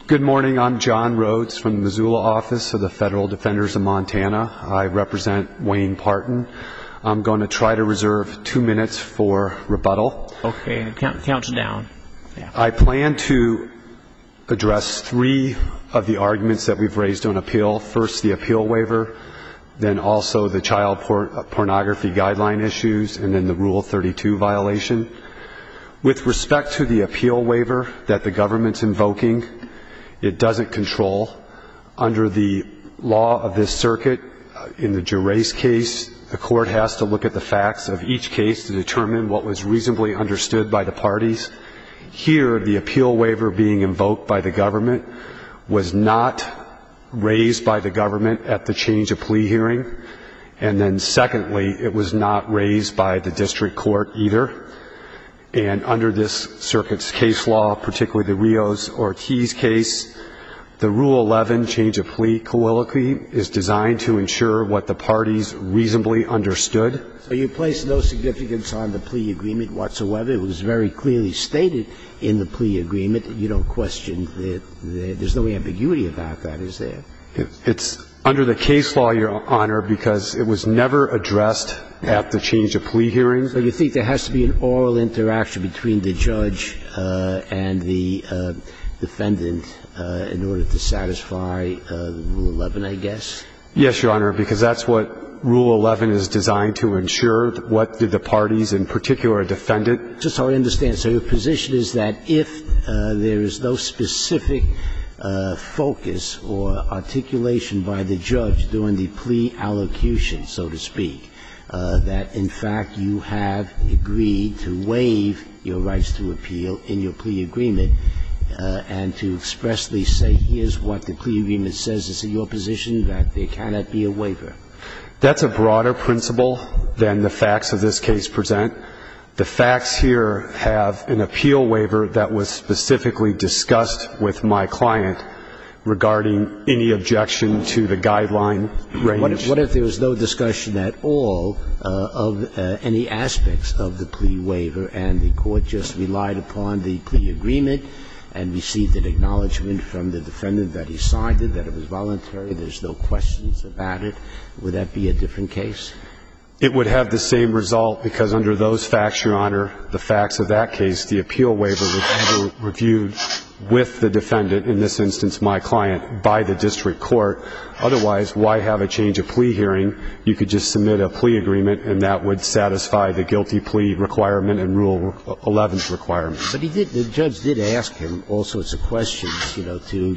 Good morning. I'm John Rhodes from the Missoula office of the Federal Defenders of Montana. I represent Wayne Parton. I'm going to try to reserve 2 minutes for rebuttal. Okay, counts down. Yeah. I plan to address 3 of the arguments that we've raised on appeal. First, the appeal waiver, then also the child pornography guideline issues, and then the Rule 32 violation. With respect to the appeal waiver that the government's invoking, it doesn't control. Under the law of this circuit, in the Gerace case, the court has to look at the facts of each case to determine what was reasonably understood by the parties. Here, the appeal waiver being invoked by the government was not raised by the government at the change of plea hearing. And then secondly, it was not raised by the district court either. And under this circuit's case law, particularly the Rios-Ortiz case, the Rule 11 change of plea colloquy is designed to ensure what the parties reasonably understood. So you place no significance on the plea agreement whatsoever. It was very clearly stated in the plea agreement. You don't question that there's no ambiguity about that, is there? It's under the case law, Your Honor, because it was never addressed at the change of plea hearing. So you think there has to be an oral interaction between the judge and the defendant in order to satisfy Rule 11, I guess? Yes, Your Honor, because that's what Rule 11 is designed to ensure. What did the parties, in particular a defendant? Just so I understand, so your position is that if there is no specific focus or articulation by the judge during the plea allocution, so to speak, that in fact you have agreed to waive your rights to appeal in your plea agreement and to expressly say here's what the plea agreement says, is it your position that there cannot be a waiver? That's a broader principle than the facts of this case present. The facts here have an appeal waiver that was specifically discussed with my client regarding any objection to the guideline range. What if there was no discussion at all of any aspects of the plea waiver and the court just relied upon the plea agreement and received an acknowledgement from the defendant that he signed it, that it was voluntary, there's no questions about it? Would that be a different case? It would have the same result because under those facts, Your Honor, the facts of that case, the appeal waiver was never reviewed with the defendant, in this instance my client, by the district court. Otherwise, why have a change of plea hearing? You could just submit a plea agreement and that would satisfy the guilty plea requirement and Rule 11's requirement. But the judge did ask him all sorts of questions, to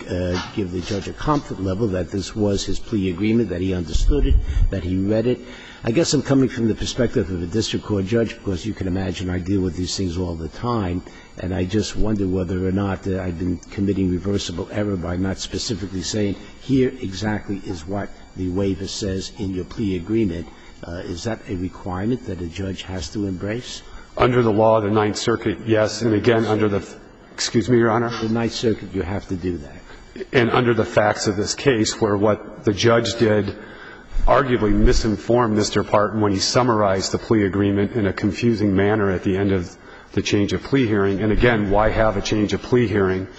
give the judge a comfort level that this was his plea agreement, that he understood it, that he read it. I guess I'm coming from the perspective of a district court judge because you can imagine I deal with these things all the time, and I just wonder whether or not I've been committing reversible error by not specifically saying here exactly is what the waiver says in your plea agreement. Is that a requirement that a judge has to embrace? Under the law of the Ninth Circuit, yes. And again, under the – excuse me, Your Honor? The Ninth Circuit, you have to do that. And under the facts of this case where what the judge did arguably misinformed Mr. Parton when he summarized the plea agreement in a confusing manner at the end of the change of plea hearing. And again, why have a change of plea hearing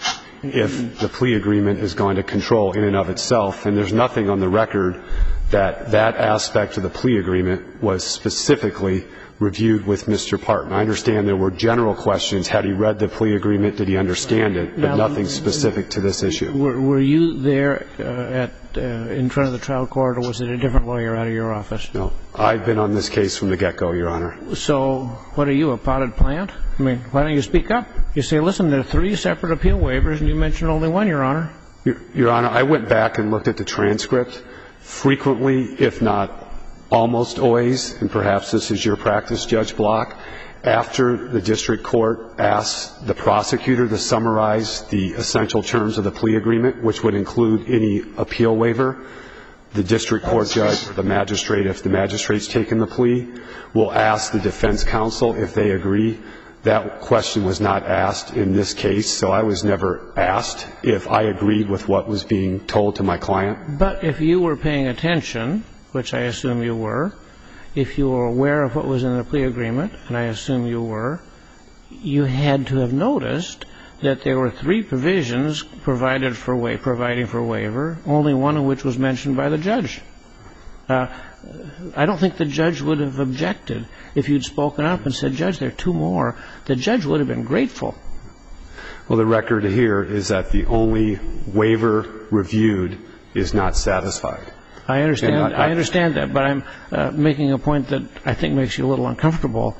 if the plea agreement is going to control in and of itself? And there's nothing on the record that that aspect of the plea agreement was specifically reviewed with Mr. Parton. I understand there were general questions. Had he read the plea agreement? Did he understand it? But nothing specific to this issue. Were you there in front of the trial court, or was it a different lawyer out of your office? No. I've been on this case from the get-go, Your Honor. So what are you, a potted plant? I mean, why don't you speak up? You say, listen, there are 3 separate appeal waivers, and you mentioned only one, Your Honor. Your Honor, I went back and looked at the transcript. Frequently, if not almost always, and perhaps this is your practice, Judge Block, after the district court asks the prosecutor to summarize the essential terms of the plea agreement, which would include any appeal waiver, the district court judge or the magistrate, if the magistrate's taken the plea, will ask the defense counsel if they agree. That question was not asked in this case, so I was never asked if I agreed with what was being told to my client. But if you were paying attention, which I assume you were, if you were aware of what was in the plea agreement, and I assume you were, you had to have noticed that there were 3 provisions providing for waiver, only one of which was mentioned by the judge. I don't think the judge would have objected if you'd spoken up and said, Judge, there are 2 more. The judge would have been grateful. Well, the record here is that the only waiver reviewed is not satisfied. I understand that, but I'm making a point that I think makes you a little uncomfortable.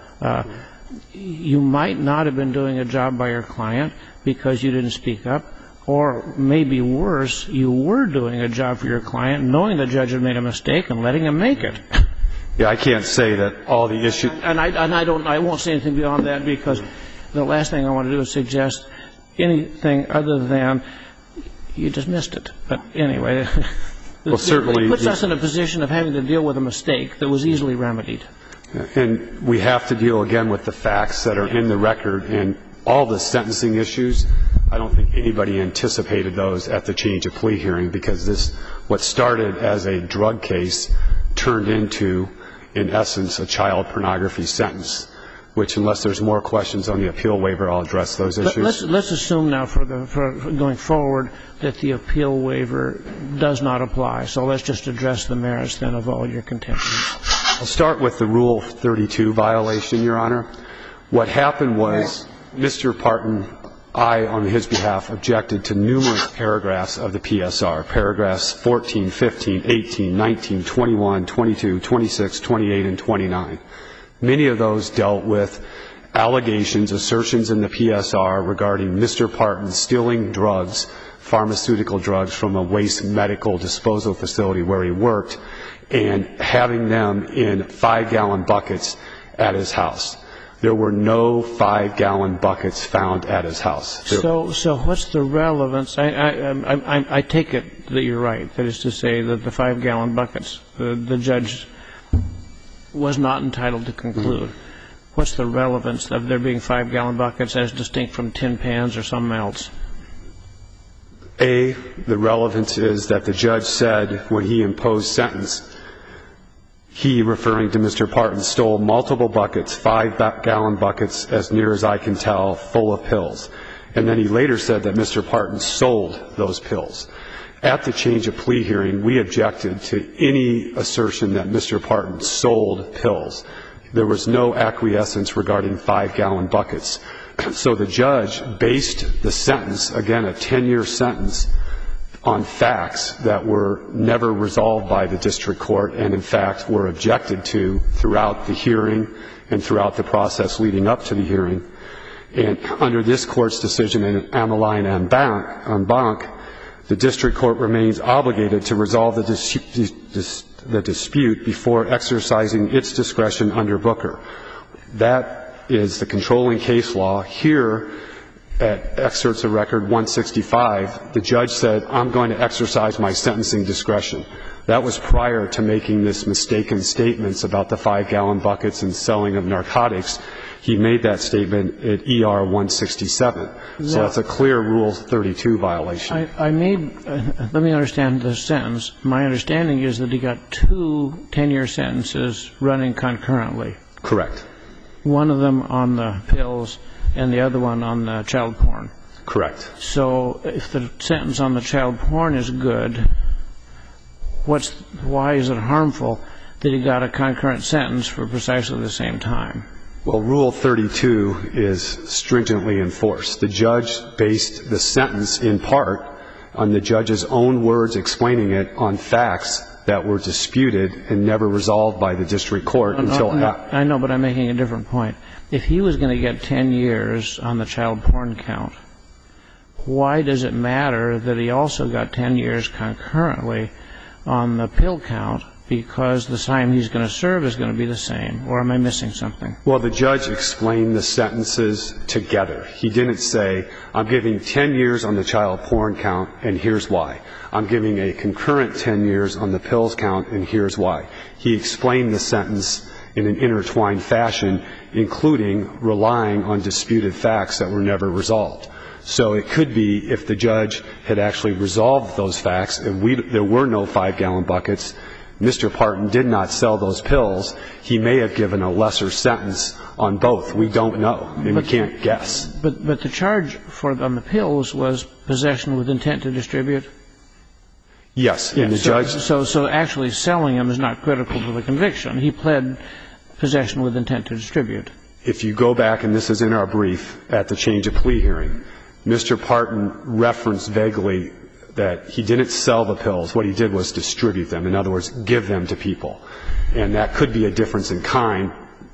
You might not have been doing a job by your client because you didn't speak up, or maybe worse, you were doing a job for your client knowing the judge had made a mistake and letting him make it. Yeah, I can't say that all the issues... And I won't say anything beyond that, because the last thing I want to do is suggest anything other than you just missed it. But anyway, well, certainly it puts us in a position of having to deal with a mistake that was easily remedied. And we have to deal again with the facts that are in the record, and all the sentencing issues. I don't think anybody anticipated those at the change of plea hearing, because what started as a drug case turned into, in essence, a child pornography sentence, which, unless there's more questions on the appeal waiver, I'll address those issues. Let's assume now for going forward that the appeal waiver does not apply. So let's just address the merits then of all your contentions. I'll start with the Rule 32 violation, Your Honor. What happened was Mr. Parton, on his behalf, objected to numerous paragraphs of the PSR, paragraphs 14, 15, 18, 19, 21, 22, 26, 28, and 29. Many of those dealt with allegations, assertions in the PSR regarding Mr. Parton stealing drugs, pharmaceutical drugs, from a waste medical disposal facility where he worked, and having them in 5-gallon buckets at his house. There were no 5-gallon buckets found at his house. So what's the relevance? I take it that you're right. That is to say that the 5-gallon buckets, the judge was not entitled to conclude. What's the relevance of there being 5-gallon buckets as distinct from tin pans or something else? The relevance is that the judge said when he imposed sentence, he, referring to Mr. Parton, stole multiple buckets, 5-gallon buckets, as near as I can tell, full of pills. And then he later said that Mr. Parton sold those pills. At the change of plea hearing, we objected to any assertion that Mr. Parton sold pills. There was no acquiescence regarding 5-gallon buckets. So the judge based the sentence, again, a 10-year sentence, on facts that were never resolved by the district court and, in fact, were objected to throughout the hearing and throughout the process leading up to the hearing. And under this court's decision in Ameline en banc, the district court remains obligated to resolve the dispute before exercising its discretion under Booker. That is the controlling case law. Here, at excerpts of record 165, the judge said, I'm going to exercise my sentencing discretion. That was prior to making this mistaken statements about the 5-gallon buckets and selling of narcotics. He made that statement at ER 167. So that's a clear Rule 32 violation. Let me understand the sentence. My understanding is that he got 2 10-year sentences running concurrently. Correct. One of them on the pills and the other one on the child porn. Correct. So if the sentence on the child porn is good, why is it harmful that he got a concurrent sentence for precisely the same time? Well, Rule 32 is stringently enforced. The judge based the sentence in part on the judge's own words explaining it on facts that were disputed and never resolved by the district court until after. I know, but I'm making a different point. If he was going to get 10 years on the child porn count, why does it matter that he also got 10 years concurrently on the pill count, because the time he's going to serve is going to be the same? Or am I missing something? Well, the judge explained the sentences together. He didn't say, I'm giving 10 years on the child porn count, and here's why. I'm giving a concurrent 10 years on the pills count, and here's why. He explained the sentence in an intertwined fashion, including relying on disputed facts that were never resolved. So it could be if the judge had actually resolved those facts and there were no 5-gallon buckets, Mr. Parton did not sell those pills, he may have given a lesser sentence on both. We don't know, and we can't guess. But the charge on the pills was possession with intent to distribute? Yes, and the judge... So actually selling them is not critical to the conviction. He pled possession with intent to distribute. If you go back, and this is in our brief, at the change of plea hearing, Mr. Parton referenced vaguely that he didn't sell the pills. What he did was distribute them. In other words, give them to people. And that could be a difference in kind.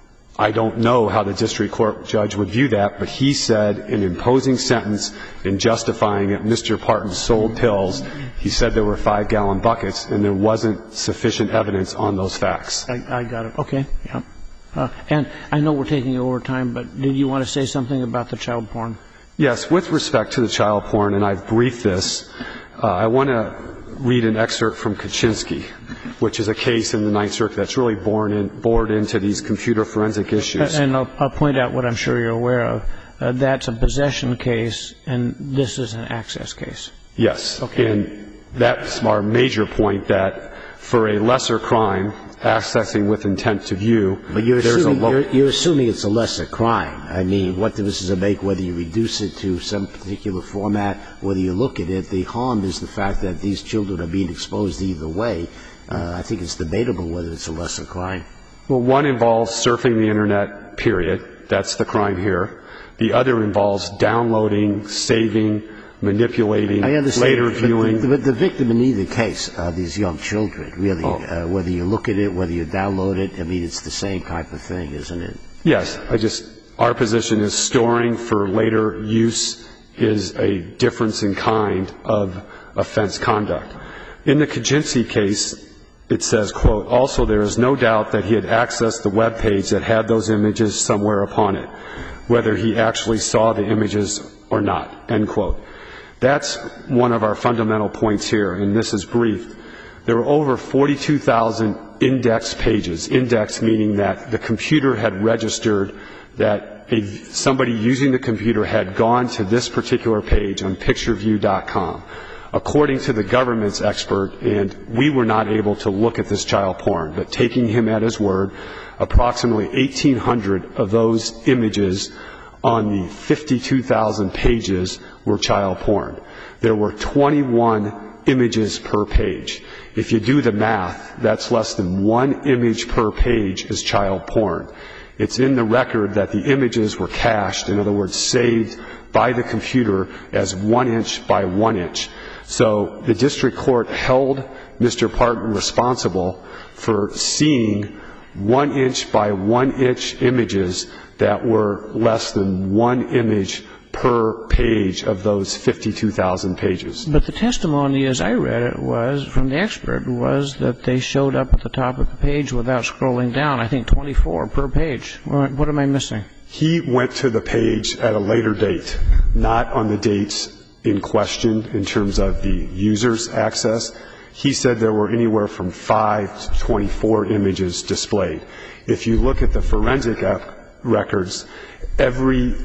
I don't know how the district court judge would view that, but he said in imposing sentence in justifying it, Mr. Parton sold pills. He said there were 5-gallon buckets, and there wasn't sufficient evidence on those facts. I got it. Okay. Yeah. And I know we're taking over time, but did you want to say something about the child porn? Yes. With respect to the child porn, and I've briefed this, I want to read an excerpt from Kaczynski, which is a case in the Ninth Circuit that's really bored into these computer forensic issues. And I'll point out what I'm sure you're aware of. That's a possession case, and this is an access case. Yes. Okay. And that's our major point, that for a lesser crime, accessing with intent to view, but you're assuming it's a lesser crime. I mean, what difference does it make whether you reduce it to some particular format, whether you look at it? The harm is the fact that these children are being exposed either way. I think it's debatable whether it's a lesser crime. Well, one involves surfing the Internet, period. That's the crime here. The other involves downloading, saving, manipulating, later viewing. But the victim in either case are these young children, really. Whether you look at it, whether you download it, I mean, it's the same type of thing, isn't it? Yes. Our position is storing for later use is a difference in kind of offense conduct. In the Kaczynski case, it says, quote, also there is no doubt that he had accessed the web page that had those images somewhere upon it, whether he actually saw the images or not, end quote. That's one of our fundamental points here, and this is brief. There were over 42,000 index pages, index meaning that the computer had registered that somebody using the computer had gone to this particular page on pictureview.com. According to the government's expert, and we were not able to look at this child porn, but taking him at his word, approximately 1,800 of those images on the 52,000 pages were child porn. There were 21 images per page. If you do the math, that's less than 1 image per page is child porn. It's in the record that the images were cached, in other words, saved by the computer as 1 inch by 1 inch. So the district court held Mr. Parton responsible for seeing 1 inch by 1 inch images that were less than 1 image per page of those 52,000 pages. But the testimony, as I read it, was, from the expert, was that they showed up at the top of the page without scrolling down. I think 24 per page. What am I missing? He went to the page at a later date, not on the dates in question in terms of the user's access. He said there were anywhere from 5 to 24 images displayed. If you look at the forensic records, every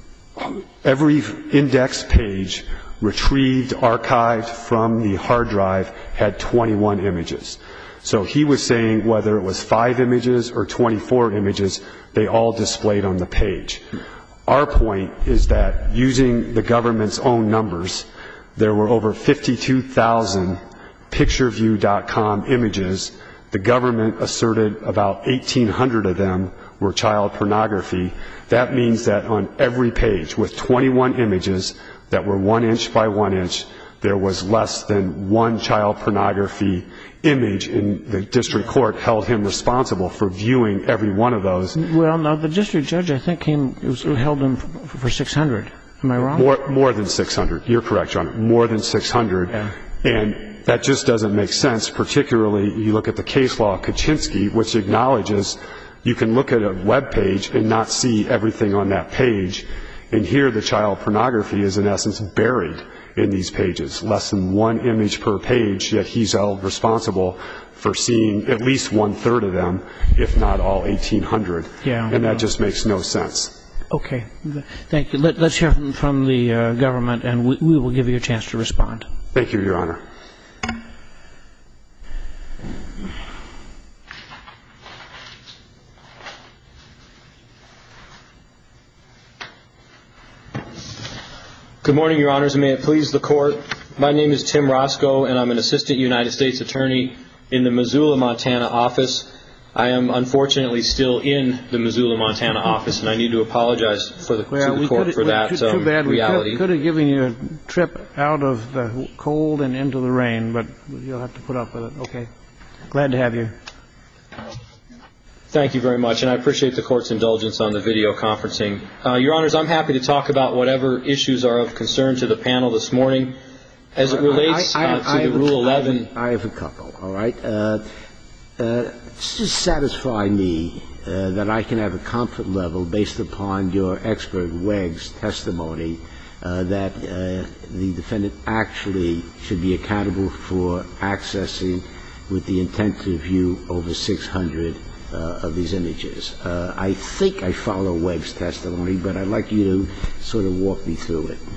index page retrieved, archived from the hard drive had 21 images. So he was saying whether it was 5 images or 24 images, they all displayed on the page. Our point is that using the government's own numbers, there were over 52,000 pictureview.com images. The government asserted about 1,800 of them were child pornography. That means that on every page with 21 images that were 1 inch by 1 inch, there was less than 1 child pornography image, and the district court held him responsible for viewing every one of those. Well, no, the district judge, I think, held him for 600. Am I wrong? More than 600. You're correct, John. More than 600. Yeah. And that just doesn't make sense, particularly you look at the case law, Kaczynski, which acknowledges you can look at a web page and not see everything on that page. And here the child pornography is, in essence, buried in these pages, less than 1 image per page, yet he's held responsible for seeing at least 1/3 of them, if not all 1,800. Yeah. And that just makes no sense. Okay. Thank you. Let's hear from the government, and we will give you a chance to respond. Thank you, Your Honor. Good morning, Your Honors, and may it please the Court. My name is Tim Roscoe, and I'm an Assistant United States Attorney in the Missoula, Montana office. I am unfortunately still in the Missoula, Montana office, and I need to apologize to the Court for that too bad. reality. We could have given you a trip out of the cold and into the rain, but you'll have to put up with it. Okay. Glad to have you. Thank you very much, and I appreciate the Court's indulgence on the video conferencing. Your Honors, I'm happy to talk about whatever issues are of concern to the panel this morning. As it relates to the Rule 11... I have a couple, all right? Just satisfy me that I can have a comfort level based upon your expert Wegg's testimony that the defendant actually should be accountable for accessing with the intent to view over 600 of these images. I think I follow Wegg's testimony, but I'd like you to sort of walk me through it.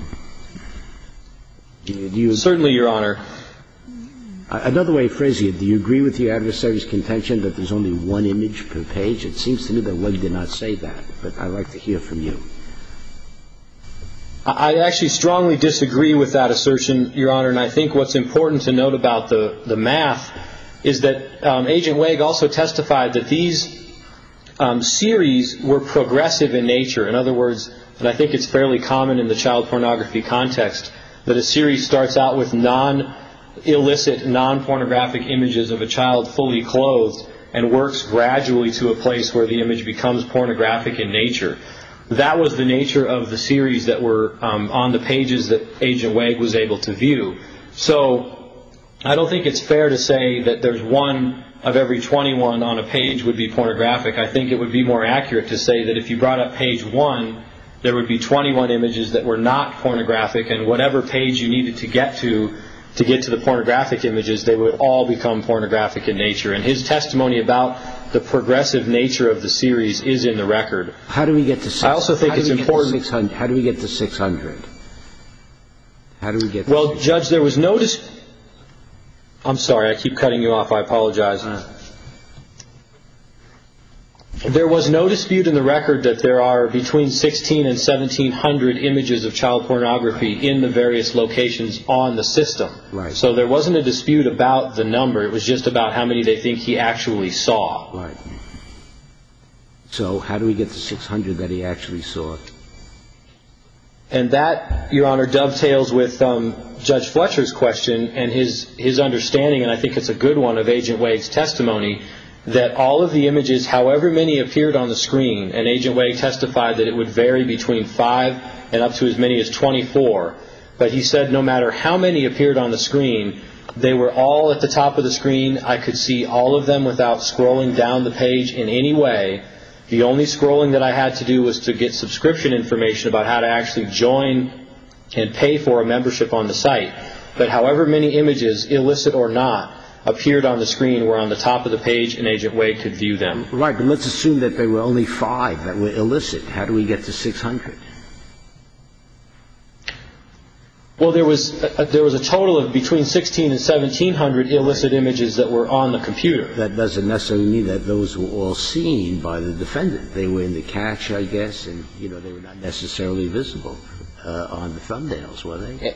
Do you Certainly, Your Honor. Another way of phrasing it, do you agree with your adversary's contention that there's only one image per page? It seems to me that Wegg did not say that, but I'd like to hear from you. I actually strongly disagree with that assertion, Your Honor, and I think what's important to note about the math is that Agent Wegg also testified that these series were progressive in nature. In other words, and I think it's fairly common in the child pornography context, that a series starts out with non-illicit, non-pornographic images of a child fully clothed and works gradually to a place where the image becomes pornographic in nature. That was the nature of the series that were on the pages that Agent Wegg was able to view. So I don't think it's fair to say that there's one of every 21 on a page would be pornographic. I think it would be more accurate to say that if you brought up page 1, there would be 21 images that were not pornographic, and whatever page you needed to get to the pornographic images, they would all become pornographic in nature. And his testimony about the progressive nature of the series is in the record. How do we get to 600? I also think it's important. How do we get to 600? How do we get to Well, 600? Judge, there was no I'm sorry, I keep cutting you off. I apologize. There was no dispute in the record that there are between 1,600 and 1,700 images of child pornography in the various locations on the system. Right. So there wasn't a dispute about the number. It was just about how many they think he actually saw. Right. So how do we get to 600 that he actually saw? And that, Your Honor, dovetails with Judge Fletcher's question and his understanding, and I think it's a good one, of Agent Wegg's testimony, that all of the images, however many appeared on the screen, and Agent Wegg testified that it would vary between 5 and up to as many as 24, but he said no matter how many appeared on the screen, they were all at the top of the screen. I could see all of them without scrolling down the page in any way. The only scrolling that I had to do was to get subscription information about how to actually join and pay for a membership on the site. But however many images, illicit or not, appeared on the screen were on the top of the page, and Agent Wegg could view them. Right, but let's assume that there were only 5 that were illicit. How do we get to 600? Well, there was a total of between 1,600 and 1,700 illicit images that were on the computer. That doesn't necessarily mean that those were all seen by the defendant. They were in the cache, I guess, and, they were not necessarily visible on the thumbnails, were they?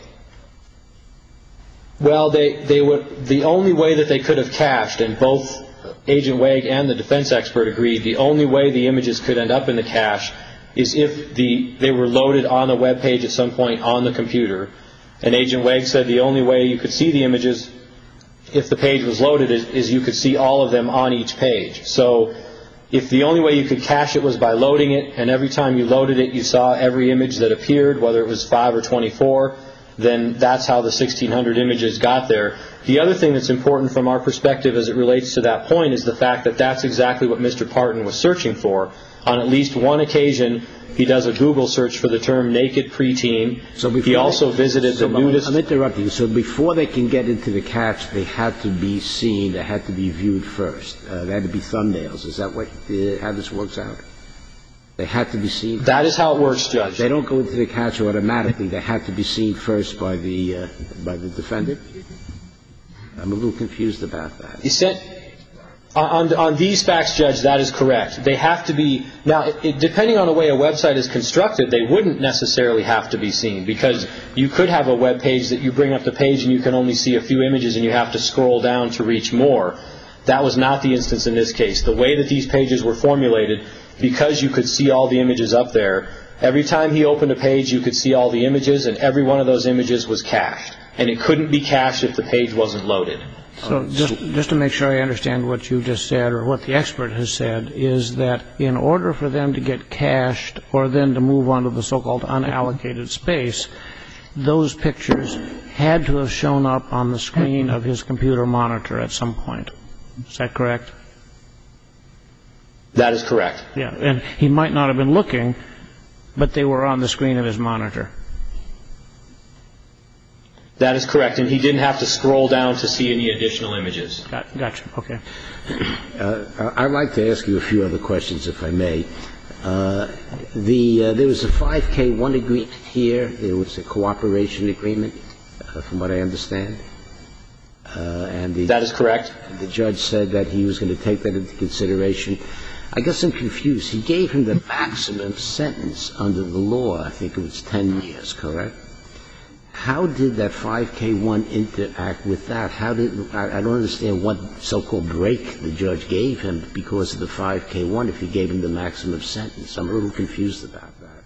Well, they were the only way that they could have cached, and both Agent Wegg and the defense expert agreed the only way the images could end up in the cache is if they were loaded on the web page at some point on the computer. And Agent Wegg said the only way you could see the images if the page was loaded is you could see all of them on each page. So if the only way you could cache it was by loading it, and every time you loaded it you saw every image that appeared, whether it was 5 or 24, then that's how the 1,600 images got there. The other thing that's important from our perspective as it relates to that point is the fact that that's exactly what Mr. Parton was searching for. On at least one occasion, he does a Google search for the term naked preteen. He also visited the nudist... I'm interrupting you. So before they can get into the cache, they had to be seen, they had to be viewed first. They had to be thumbnails. Is that how this works out? They had to be seen? That is how it works, Judge. They don't go into the cache automatically. They had to be seen first by the defendant? I'm a little confused about that. On these facts, Judge, that is correct. They have to be, now, depending on the way a website is constructed, they wouldn't necessarily have to be seen, because you could have a web page that you bring up the page and you can only see a few images and you have to scroll down to reach more. That was not the instance in this case. The way that these pages were formulated, because you could see all the images up there, every time he opened a page you could see all the images, and every one of those images was cached. And it couldn't be cached if the page wasn't loaded. So just to make sure I understand what you just said, or what the expert has said, is that in order for them to get cached or then to move on to the so-called unallocated space, those pictures had to have shown up on the screen of his computer monitor at some point. Is that correct? That is correct. Yeah, and he might not have been looking, but they were on the screen of his monitor. That is correct, and he didn't have to scroll down to see any additional images. Gotcha. Okay. I'd like to ask you a few other questions, if I may. There was a 5K1 agreement here. There was a cooperation agreement, from what I understand. That is correct. And the judge said that he was going to take that into consideration. I guess I'm confused. He gave him the maximum sentence under the law. I think it was 10 years, correct? How did that 5K1 interact with that? I don't understand what so-called break the judge gave him because of the 5K1 if he gave him the maximum sentence. I'm a little confused about that.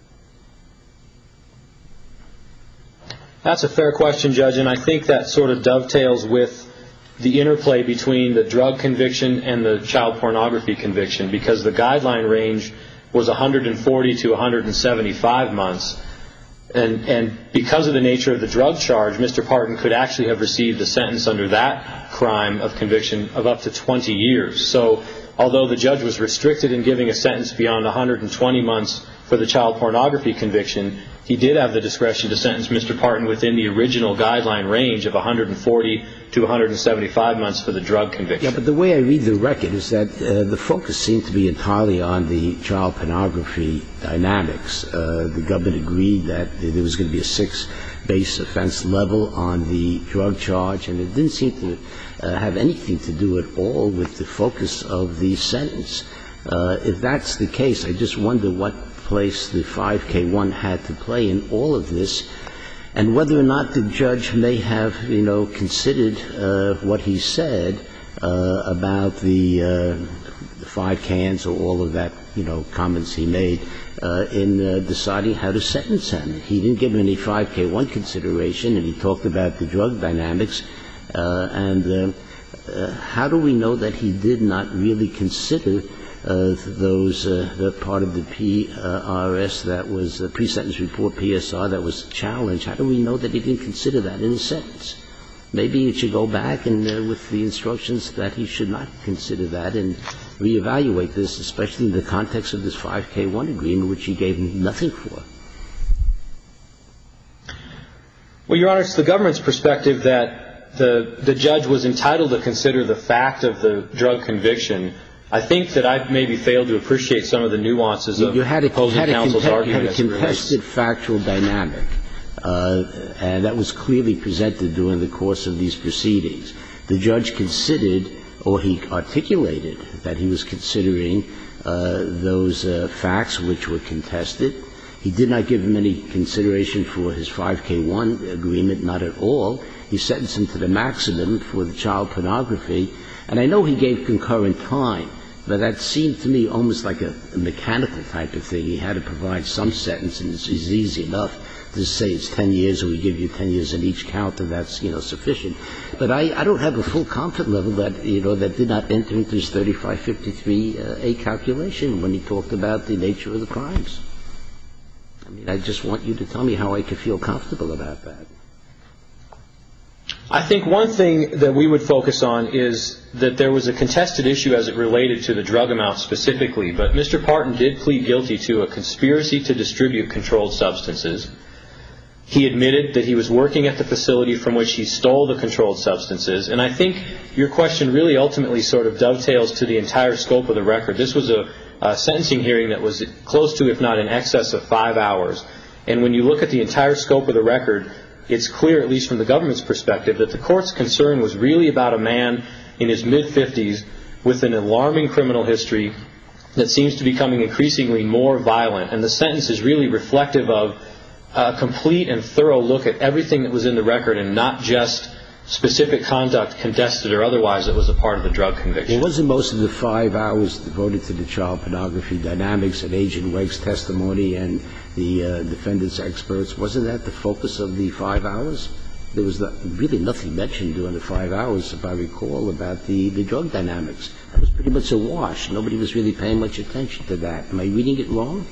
That's a fair question, Judge, and I think that sort of dovetails with the interplay between the drug conviction and the child pornography conviction, because the guideline range was 140 to 175 months. And because of the nature of the drug charge, Mr. Parton could actually have received a sentence under that crime of conviction of up to 20 years. So although the judge was restricted in giving a sentence beyond 120 months for the child pornography conviction, he did have the discretion to sentence Mr. Parton within the original guideline range of 140 to 175 months for the drug conviction. Yeah, but the way I read the record is that the focus seemed to be entirely on the child pornography dynamics. The government agreed that there was going to be a 6 base offense level on the drug charge, and it didn't seem to have anything to do at all with the focus of the sentence. If that's the case, I just wonder what place the 5K1 had to play in all of this, and whether or not the judge may have, considered what he said about the 5 cans or all of that, comments he made in deciding how to sentence him. He didn't give him any 5K1 consideration, and he talked about the drug dynamics. How do we know that he did not really consider those the part of the PRS that was the pre-sentence report, PSR, that was challenged? How do we know that he didn't consider that in his sentence? Maybe it should go back and with the instructions that he should not consider that and reevaluate this, especially in the context of this 5K1 agreement, which he gave him nothing for. Well, Your Honor, it's the government's perspective that the judge was entitled to consider the fact of the drug conviction. I think that I've maybe failed to appreciate some of the nuances of opposing counsel's argument. You had a contested factual dynamic, and that was clearly presented during the course of these proceedings. The judge considered, or he articulated, that he was considering those facts which were contested. He did not give him any consideration for his 5K1 agreement, not at all. He sentenced him to the maximum for the child pornography. And I know he gave concurrent time, but that seemed to me almost like a mechanical type of thing. He had to provide some sentence, and it's easy enough to say it's 10 years, or we give you 10 years in each count, and that's, sufficient. But I don't have a full comfort level that, that did not enter into his 3553A calculation when he talked about the nature of the crimes. I mean, I just want you to tell me how I could feel comfortable about that. I think one thing that we would focus on is that there was a contested issue as it related to the drug amount specifically, but Mr. Parton did plead guilty to a conspiracy to distribute controlled substances. He admitted that he was working at the facility from which he stole the controlled substances, and I think your question really ultimately sort of dovetails to the entire scope of the record. This was a sentencing hearing that was close to, if not in excess of 5 hours, and when you look at the entire scope of the record, it's clear, at least from the government's perspective, that the court's concern was really about a man in his mid-50s with an alarming criminal history that seems to be becoming increasingly more violent, and the sentence is really reflective of a complete and thorough look at everything that was in the record and not just specific conduct, contested or otherwise, that was a part of the drug conviction. Well, wasn't most of the 5 hours devoted to the child pornography dynamics and Agent Wegg's testimony and the defendant's experts, wasn't that the focus of the 5 hours? There was really nothing mentioned during the 5 hours, if I recall, about the drug dynamics. That was pretty much a wash. Nobody was really paying much attention to that. Am I reading it wrong?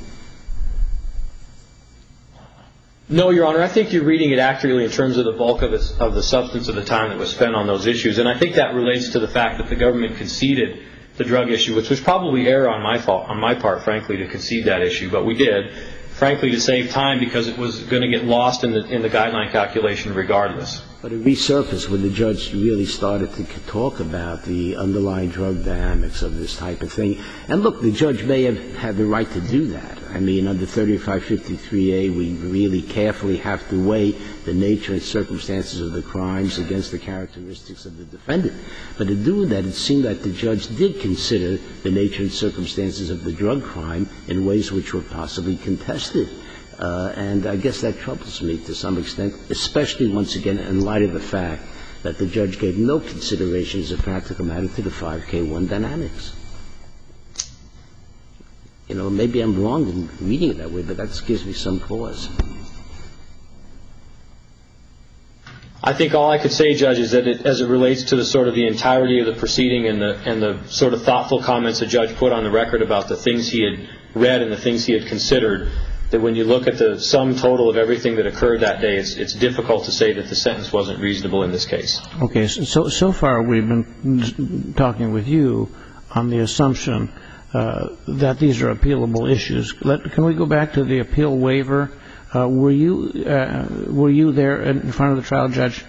No, Your Honor. I think you're reading it accurately in terms of the bulk of the substance of the time that was spent on those issues. And I think that relates to the fact that the government conceded the drug issue, which was probably error on my part, frankly, to concede that issue. But we did, frankly, to save time because it was going to get lost in the guideline calculation regardless. But it resurfaced when the judge really started to talk about the underlying drug dynamics of this type of thing. And look, the judge may have had the right to do that. I mean, under 3553A, we really carefully have to weigh the nature and circumstances of the crimes against the characteristics of the defendant. But to do that, it seemed that the judge did consider the nature and circumstances of the drug crime in ways which were possibly contested. And I guess that troubles me to some extent, especially, once again, in light of the fact that the judge gave no consideration as a practical matter to the 5K1 dynamics. You know, maybe I'm wrong in reading it that way, but that gives me some pause. I think all I could say, Judge, is that as it relates to the sort of the entirety of the proceeding and the sort of thoughtful comments the judge put on the record about the things he had read and the things he had considered, that when you look at the sum total of everything that occurred that day, it's difficult to say that the sentence wasn't reasonable in this case. Okay, so far we've been talking with you on the assumption that these are appealable issues. Can we go back to the appeal waiver? Were you there in front of the trial judge?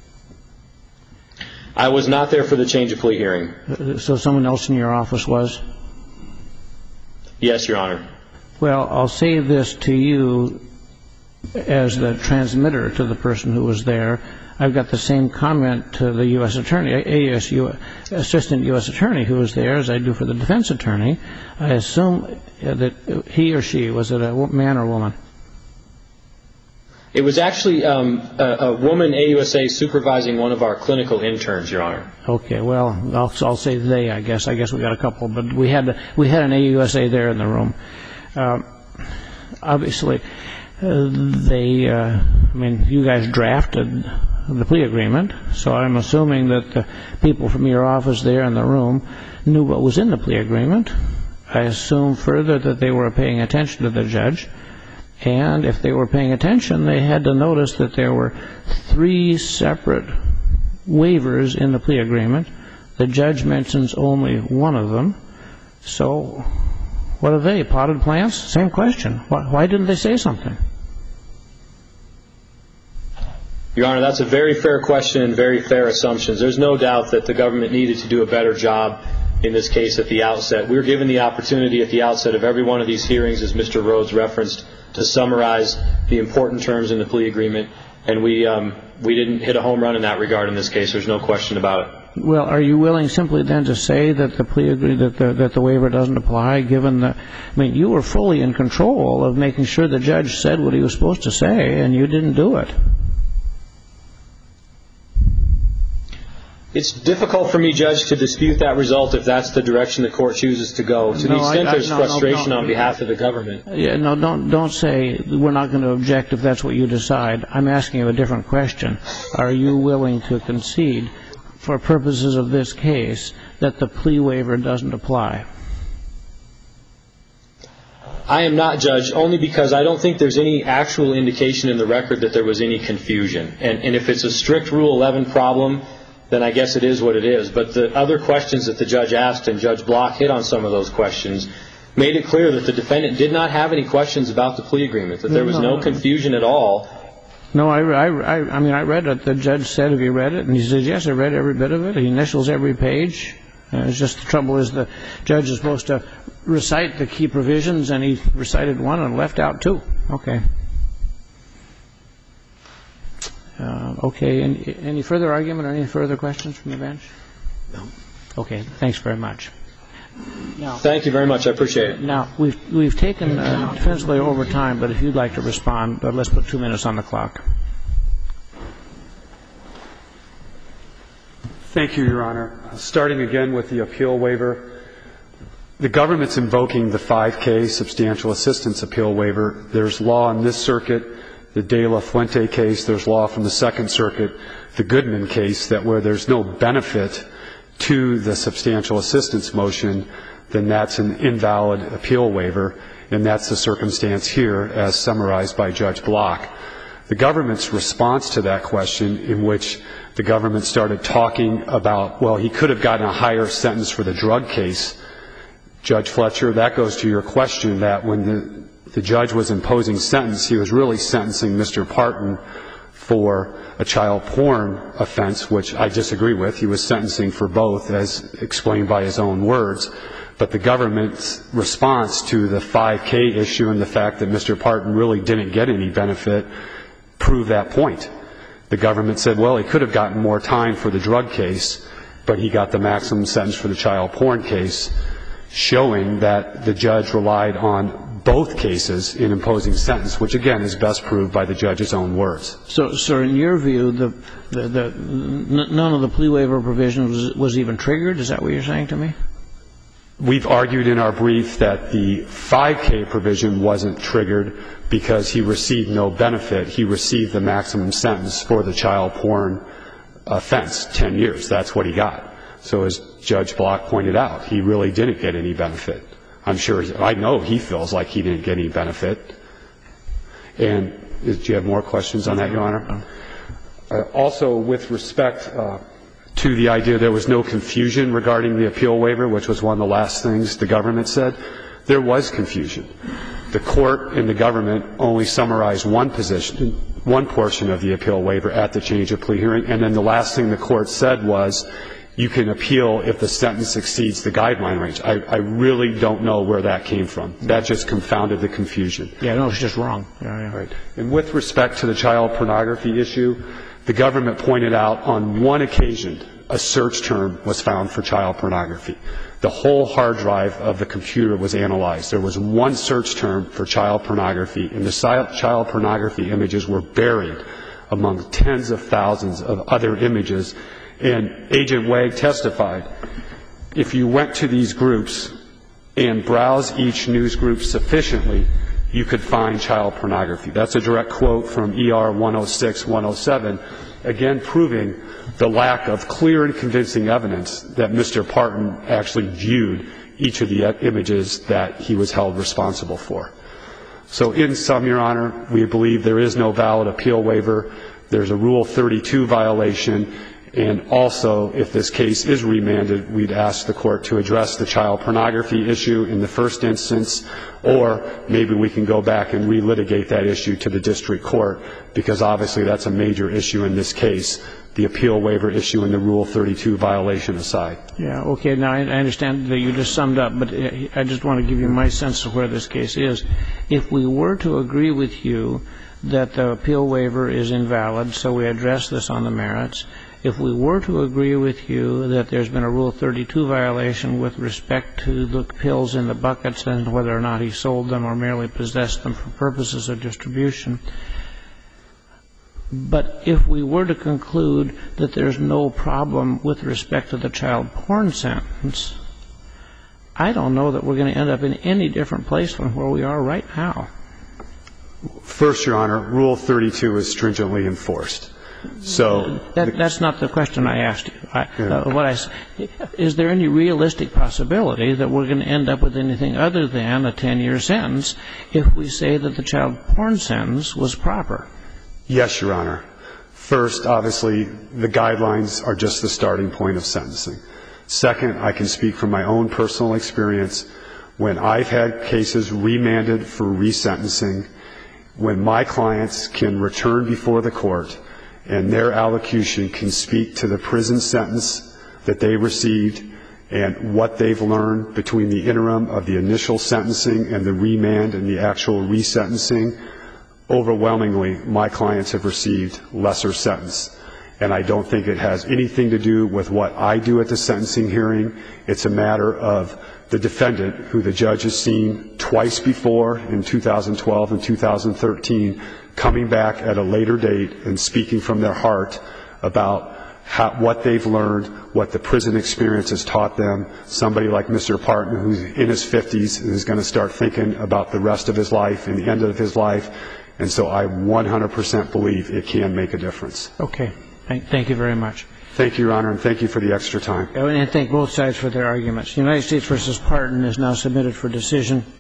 I was not there for the change of plea hearing. So someone else in your office was? Yes, Your Honor. Well, I'll say this to you as the transmitter to the person who was there. I've got the same comment to the U.S. Attorney, Assistant U.S. Attorney who was there as I do for the defense attorney. I assume that he or she, was it a man or woman? It was actually a woman AUSA supervising one of our clinical interns, Your Honor. Okay, well, I'll say they, I guess. I guess we got a couple, but we had an AUSA there in the room. Obviously, you guys drafted the plea agreement, so I'm assuming that the people from your office there in the room knew what was in the plea agreement. I assume further that they were paying attention to the judge, and if they were paying attention, they had to notice that there were 3 separate waivers in the plea agreement. The judge mentions only one of them. So what are they, potted plants? Same question. Why didn't they say something? Your Honor, that's a very fair question and very fair assumptions. There's no doubt that the government needed to do a better job in this case at the outset. We were given the opportunity at the outset of every one of these hearings, as Mr. Rhodes referenced, to summarize the important terms in the plea agreement, and we didn't hit a home run in that regard in this case. There's no question about it. Well, are you willing simply then to say that the plea agreement, that the waiver doesn't apply, given that, you were fully in control of making sure the judge said what he was supposed to say, and you didn't do it? It's difficult for me, Judge, to dispute that result if that's the direction the court chooses to go. To the extent there's frustration on behalf of the government. Yeah, no, don't say we're not going to object if that's what you decide. I'm asking you a different question. Are you willing to concede, for purposes of this case, that the plea waiver doesn't apply? I am not, Judge, only because I don't think there's any actual indication in the record that there was any confusion. And if it's a strict Rule 11 problem, then I guess it is what it is. But the other questions that the judge asked, and Judge Block hit on some of those questions, made it clear that the defendant did not have any questions about the plea agreement, that there was no confusion at all. No, I read it. The judge said, have you read it? And he said, yes, I read every bit of it. He initials every page. It's just the trouble is the judge is supposed to recite the key provisions, and he recited one and left out 2. Okay. Okay. Any further argument or any further questions from the bench? No. Okay, thanks very much. Now, Thank you very much. I appreciate it. now we've taken defense lawyer over time, but if you'd like to respond, let's put 2 minutes on the clock. Thank you, Your Honor. Starting again with the appeal waiver, the government's invoking the 5K substantial assistance appeal waiver. There's law in this circuit, the De La Fuente case. There's law from the Second Circuit, the Goodman case, that where there's no benefit to the substantial assistance motion, then that's an invalid appeal waiver, and that's the circumstance here as summarized by Judge Block. The government's response to that question, in which the government started talking about, well, he could have gotten a higher sentence for the drug case, Judge Fletcher, that goes to your question that when the judge was imposing sentence, he was really sentencing Mr. Parton for a child porn offense, which I disagree with. He was sentencing for both, as explained by his own words. But the government's response to the 5K issue and the fact that Mr. Parton really didn't get any benefit proved that point. The government said, well, he could have gotten more time for the drug case, but he got the maximum sentence for the child porn case, showing that the judge relied on both cases in imposing sentence, which again is best proved by the judge's own words. So, sir, in your view, none of the plea waiver provisions was even triggered? Is that what you're saying to me? We've argued in our brief that the 5K provision wasn't triggered because he received no benefit. He received the maximum sentence for the child porn offense, 10 years. That's what he got. So as Judge Block pointed out, he really didn't get any benefit. I know he feels like he didn't get any benefit. And do you have more questions on that, Your Honor? Also, with respect to the idea there was no confusion regarding the appeal waiver, which was one of the last things the government said, there was confusion. The court and the government only summarized one portion of the appeal waiver at the change of plea hearing, and then the last thing the court said was, you can appeal if the sentence exceeds the guideline range. I really don't know where that came from. That just confounded the confusion. Yeah, no, it's just wrong. Yeah. Right. And with respect to the child pornography issue, the government pointed out on one occasion a search term was found for child pornography. The whole hard drive of the computer was analyzed. There was one search term for child pornography, and the child pornography images were buried among tens of thousands of other images. And Agent Wag testified, if you went to these groups and browsed each news group sufficiently, you could find child pornography. That's a direct quote from ER 106, 107, again proving the lack of clear and convincing evidence that Mr. Parton actually viewed each of the images that he was held responsible for. So in sum, Your Honor, we believe there is no valid appeal waiver. There's a Rule 32 violation. And also, if this case is remanded, we'd ask the court to address the child pornography issue in the first instance, or maybe we can go back and relitigate that issue to the district court, because obviously that's a major issue in this case, the appeal waiver issue and the Rule 32 violation aside. Yeah, okay. Now, I understand that you just summed up, but I just want to give you my sense of where this case is. If we were to agree with you that the appeal waiver is invalid, so we address this on the merits, if we were to agree with you that there's been a Rule 32 violation with respect to the pills in the buckets and whether or not he sold them or merely possessed them for purposes of distribution, but if we were to conclude that there's no problem with respect to the child porn sentence, I don't know that we're going to end up in any different place from where we are right now. First, Your Honor, Rule 32 is stringently enforced. So that's not the question I asked you. Is there any realistic possibility that we're going to end up with anything other than a 10-year sentence if we say that the child porn sentence was proper? Yes, Your Honor. First, obviously, the guidelines are just the starting point of sentencing. Second, I can speak from my own personal experience. When I've had cases remanded for resentencing, when my clients can return before the court and their allocution can speak to the prison sentence that they received and what they've learned between the interim of the initial sentencing and the remand and the actual resentencing, overwhelmingly, my clients have received lesser sentence. and I don't think it has anything to do with what I do at the sentencing hearing. It's a matter of the defendant, who the judge has seen twice before in 2012 and 2013, coming back at a later date and speaking from their heart about what they've learned, what the prison experience has taught them. Somebody like Mr. Parton, who's in his 50s, is going to start thinking about the rest of his life and the end of his life. And so I 100% believe it can make a difference. Okay. Thank you very much. Thank you, Your Honor, and thank you for the extra time. And thank both sides for their arguments. United States v. Parton is now submitted for decision.